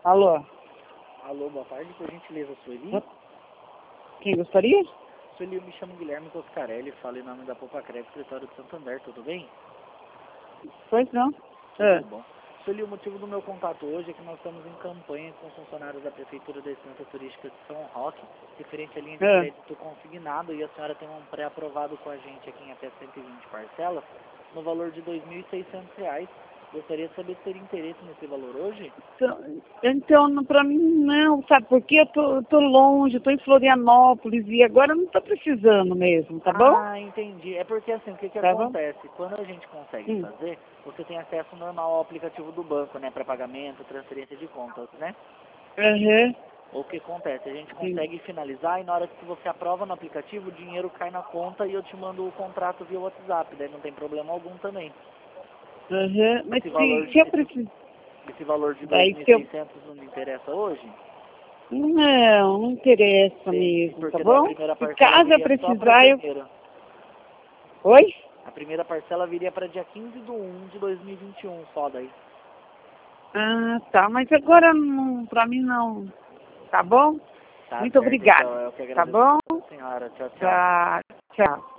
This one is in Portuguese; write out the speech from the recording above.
Alô? Alô, boa tarde, por gentileza, Sueli? Quem gostaria? Sueli, eu me chamo Guilherme Toscarelli, falo em nome da Poupa Crédito, escritório de Santander, tudo bem? Pois não. Tudo bom. Sueli, o motivo do meu contato hoje é que nós estamos em campanha com os funcionários da Prefeitura da Estância Turística de São Roque, referente à linha de crédito consignado, e a senhora tem um pré-aprovado com a gente aqui em até 120 parcelas, no valor de R$ 2.600. Gostaria de saber se teria interesse nesse valor hoje? Então pra mim não, sabe? Porque eu tô longe, eu tô em Florianópolis e agora eu não tô precisando mesmo, tá bom? Ah, entendi. É porque assim, o que Tá bom? acontece? Quando a gente consegue fazer, você tem acesso normal ao aplicativo do banco, né? Para pagamento, transferência de contas, né? Uhum. O que acontece? A gente consegue finalizar e na hora que você aprova no aplicativo, o dinheiro cai na conta e eu te mando o contrato via WhatsApp, daí não tem problema algum também. Uhum. Mas se eu precisar... Esse valor de Daí 2.600 não me interessa hoje? Não interessa mesmo, Porque tá daí a bom? primeira Se parcela caso eu viria só para precisar, eu... janeiro. Oi? A primeira parcela viria para dia 15/1 de 2021, só daí. Ah, tá. Mas agora não, pra mim não. Tá bom? Tá Muito certo, então obrigada. eu que Tá agradeço bom? a senhora. Tchau, tchau. Tá. Tchau.